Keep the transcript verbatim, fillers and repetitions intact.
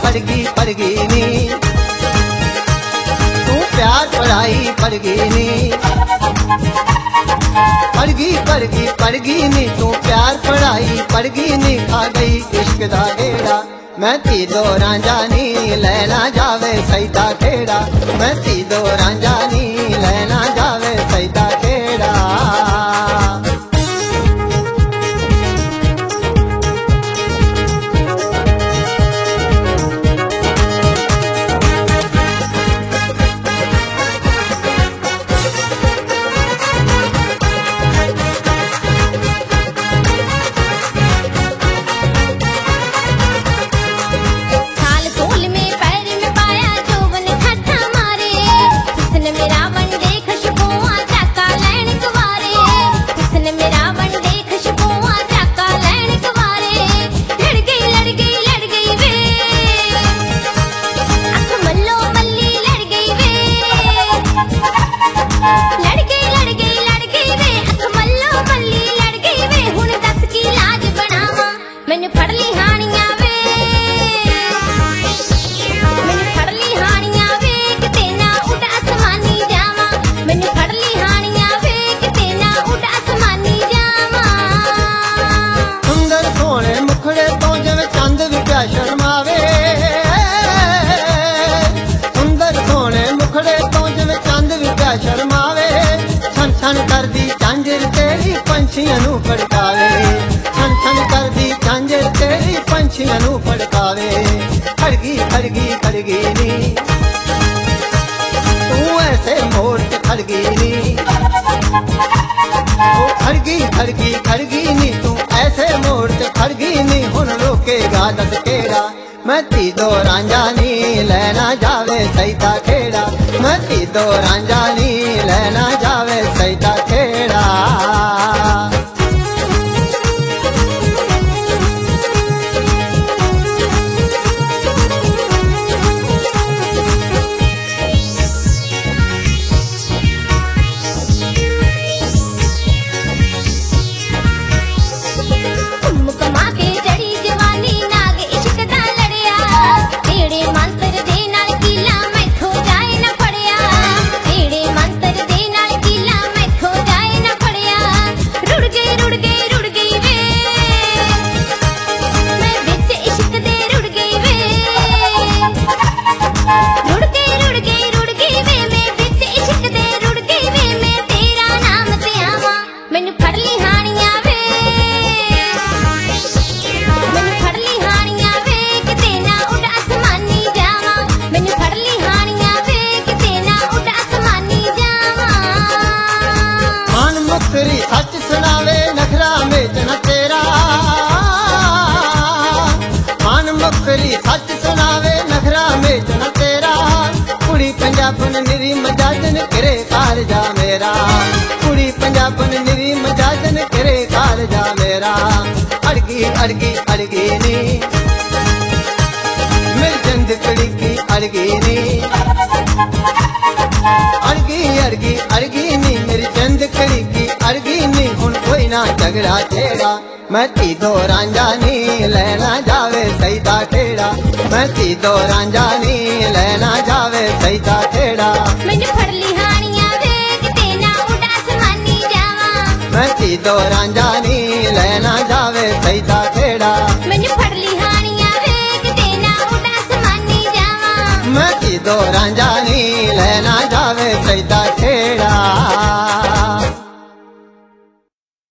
पड़गी पड़गी नी तू प्यार पढ़ाई पड़गी नी पड़गी पड़गी पड़गी नी तू प्यार पढ़ाई पड़गी नी खा गई इश्क दा गेड़ा मैं ती दो रांझा नी लैना जावे सईदा खेड़ा मैं ती दो रांझा नी लैना जावे सईदा खेड़ा शर्मावे सुंदर सोने मुखड़े तो जिवें चंद भी क्या शर्मावे छन छन करदी झांझर तेरी पंछियां नू फड़कावे छन छन करदी झांझर तेरी पंछियां नू फड़कावे खड़गी खड़गी खड़गी नी तू ऐसे मोड़ ते खड़गी नी ओ खड़गी खड़गी खड़गी नी तू ऐसे मोड़ ते खड़गी नी हुन रोकेगा दस केड़ा मैं ती दो रांझा नी लैना जावे सईदा खेड़ा मैं ती दो रांझा नी लैना जावे सईदा खेड़ा सच सुनावे नखरा बेचना तेरा मान मुखरी सच सुनावे नखरा बेचना तेरा कुड़ी पंजाबन निरी मजाजन करे कारजा मेरा कुड़ी पंजाबन निरी मजाजन करे कारजा मेरा अड़गी अड़गी अड़गी नी मेरी जिंद कड़ी की अड़गी नी अड़गी अड़गी अड़गी नी मेरी जिंद कड़ी की अड़गी नी हुन कोई ना झगड़ा छेड़ा मैं ती दो रांझा नी लैना जावे सईदा खेड़ा मैं ती दो रांझा नी लैना जावे सईदा खेड़ा मैनू फड़ लिहानियां वेख ते ना उड़ा आसमानी जावा मैं ती दो रांझा नी लैना जावे सईदा खेड़ा मैनू फड़ लिहानियां वेख ते ना उड़ा आसमानी जावा मैं ती दो रांझा नी लैना जावे सईदा खेड़ा।